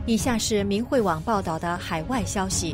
以下是明慧网报道的海外消息，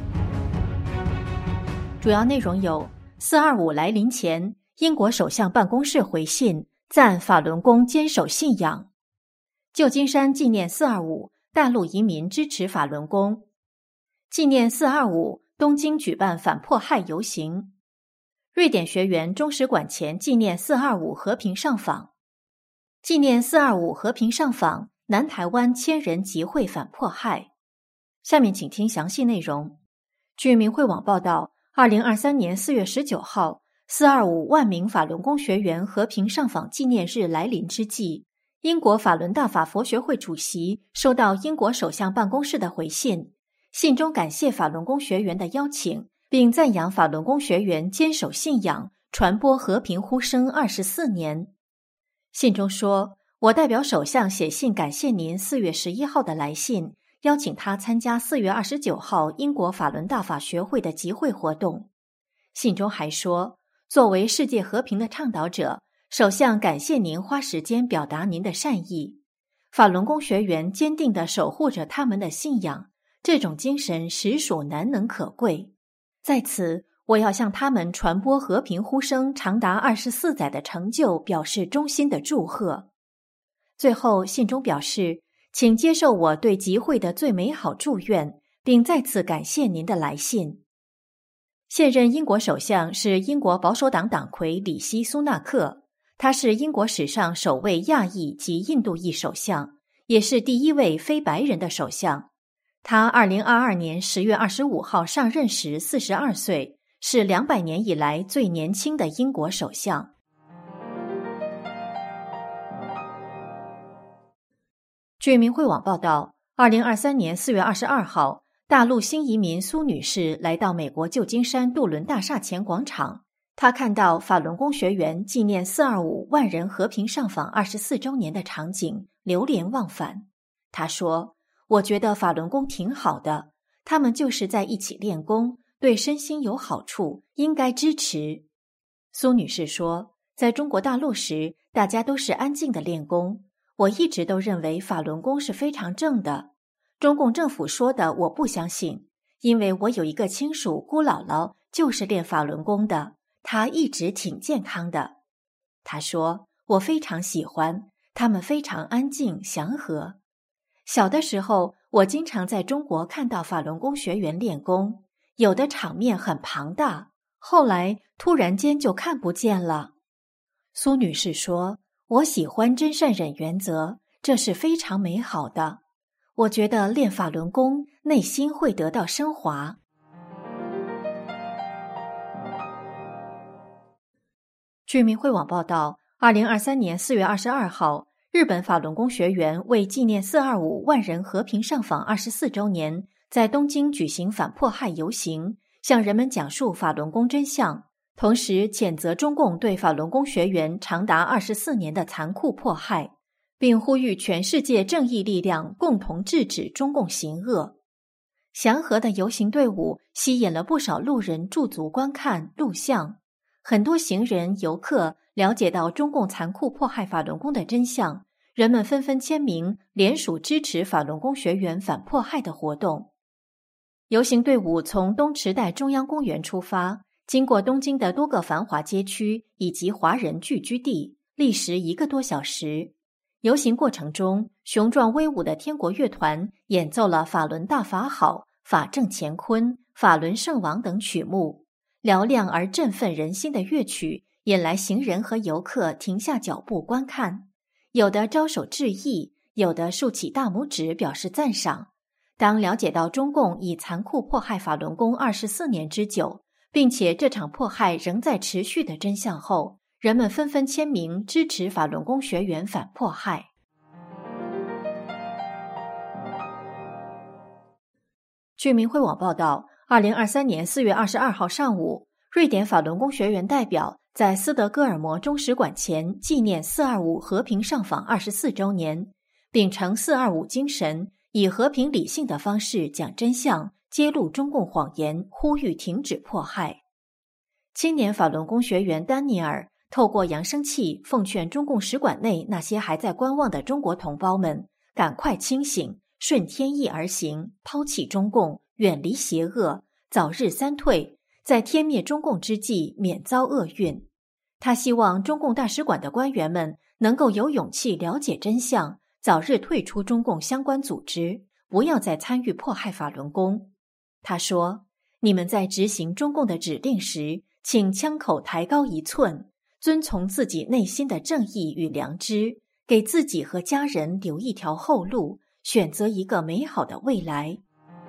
主要内容有：425来临前，英国首相办公室回信赞法轮功坚守信仰；旧金山纪念425，大陆移民支持法轮功；纪念425，东京举办反迫害游行；瑞典学员中使馆前纪念425和平上访；纪念425和平上访，南台湾1000人集会反迫害。下面请听详细内容。据明慧网报道，2023年4月19号，425万名法轮功学员和平上访纪念日来临之际，英国法轮大法佛学会主席收到英国首相办公室的回信，信中感谢法轮功学员的邀请，并赞扬法轮功学员坚守信仰，传播和平呼声24年。信中说，我代表首相写信感谢您4月11号的来信，邀请他参加4月29号英国法轮大法学会的集会活动。信中还说，作为世界和平的倡导者，首相感谢您花时间表达您的善意。法轮功学员坚定地守护着他们的信仰，这种精神实属难能可贵。在此，我要向他们传播和平呼声长达24载的成就表示衷心的祝贺。最后，信中表示，请接受我对集会的最美好祝愿，并再次感谢您的来信。现任英国首相是英国保守党党魁里希·苏纳克，他是英国史上首位亚裔及印度裔首相，也是第一位非白人的首相。他2022年10月25号上任时42岁，是200年以来最年轻的英国首相。据明慧网报道，2023年4月22号，大陆新移民苏女士来到美国旧金山杜伦大厦前广场，她看到法轮功学员纪念425万人和平上访24周年的场景，流连忘返。她说，我觉得法轮功挺好的，他们就是在一起练功，对身心有好处，应该支持。苏女士说，在中国大陆时，大家都是安静的练功，我一直都认为法轮功是非常正的。中共政府说的我不相信，因为我有一个亲属姑姥姥就是练法轮功的，她一直挺健康的。她说，我非常喜欢，他们非常安静祥和。小的时候，我经常在中国看到法轮功学员练功，有的场面很庞大，后来突然间就看不见了。苏女士说，我喜欢真善忍原则，这是非常美好的。我觉得练法轮功，内心会得到升华。据明慧网报道，2023年4月22号，日本法轮功学员为纪念425万人和平上访24周年，在东京举行反迫害游行，向人们讲述法轮功真相，同时谴责中共对法轮功学员长达24年的残酷迫害，并呼吁全世界正义力量共同制止中共行恶。祥和的游行队伍吸引了不少路人驻足观看录像，很多行人游客了解到中共残酷迫害法轮功的真相，人们纷纷签名联署支持法轮功学员反迫害的活动。游行队伍从东池袋中央公园出发，经过东京的多个繁华街区以及华人聚居地，历时1个多小时。游行过程中，雄壮威武的天国乐团演奏了法轮大法好、法正乾坤、法轮圣王等曲目，嘹亮而振奋人心的乐曲引来行人和游客停下脚步观看，有的招手致意，有的竖起大拇指表示赞赏。当了解到中共已残酷迫害法轮功24年之久，并且这场迫害仍在持续的真相后，人们纷纷签名支持法轮功学员反迫害。据明慧网报道，2023年4月22号上午，瑞典法轮功学员代表在斯德哥尔摩中使馆前纪念425和平上访24周年，秉承425精神，以和平理性的方式讲真相，揭露中共谎言，呼吁停止迫害。青年法轮功学员丹尼尔透过扬声器奉劝中共使馆内那些还在观望的中国同胞们赶快清醒， 顺天意而行，抛弃中共，远离邪恶，早日三退，在天灭中共之际免遭厄运。他希望中共大使馆的官员们能够有勇气了解真相，早日退出中共相关组织，不要再参与迫害法轮功。他说，你们在执行中共的指令时，请枪口抬高1寸，遵从自己内心的正义与良知，给自己和家人留一条后路，选择一个美好的未来。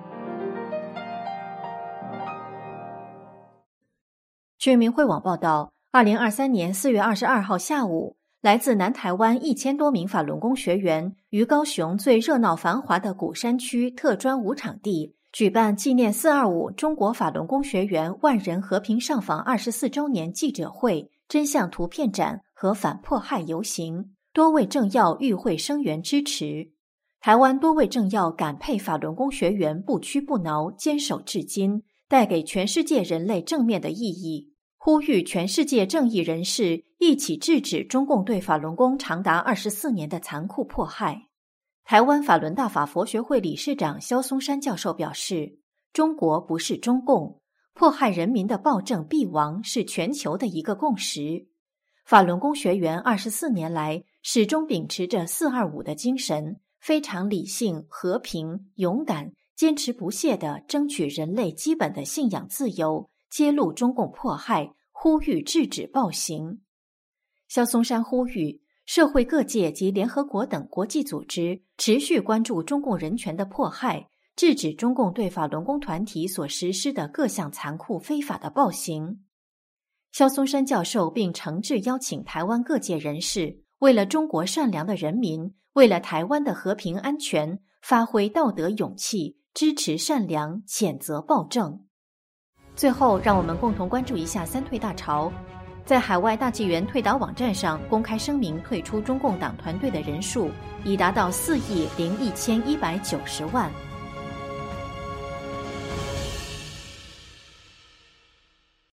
据明慧网报道，2023年4月22号下午，来自南台湾1000多名法轮功学员于高雄最热闹繁华的鼓山区特专5场地举办纪念425中国法轮功学员万人和平上访24周年记者会、真相图片展和反迫害游行，多位政要与会声援支持。台湾多位政要感佩法轮功学员不屈不挠，坚守至今，带给全世界人类正面的意义，呼吁全世界正义人士一起制止中共对法轮功长达24年的残酷迫害。台湾法轮大法佛学会理事长萧松山教授表示，中国不是中共，迫害人民的暴政必亡是全球的一个共识。法轮功学员24年来始终秉持着425的精神，非常理性、和平、勇敢，坚持不懈地争取人类基本的信仰自由，揭露中共迫害，呼吁制止暴行。萧松山呼吁社会各界及联合国等国际组织持续关注中共人权的迫害，制止中共对法轮功团体所实施的各项残酷非法的暴行。萧松山教授并诚挚邀请台湾各界人士，为了中国善良的人民，为了台湾的和平安全，发挥道德勇气，支持善良，谴责暴政。最后，让我们共同关注一下三退大潮。在海外大纪元退党网站上公开声明退出中共党团队的人数已达到4亿01,190万，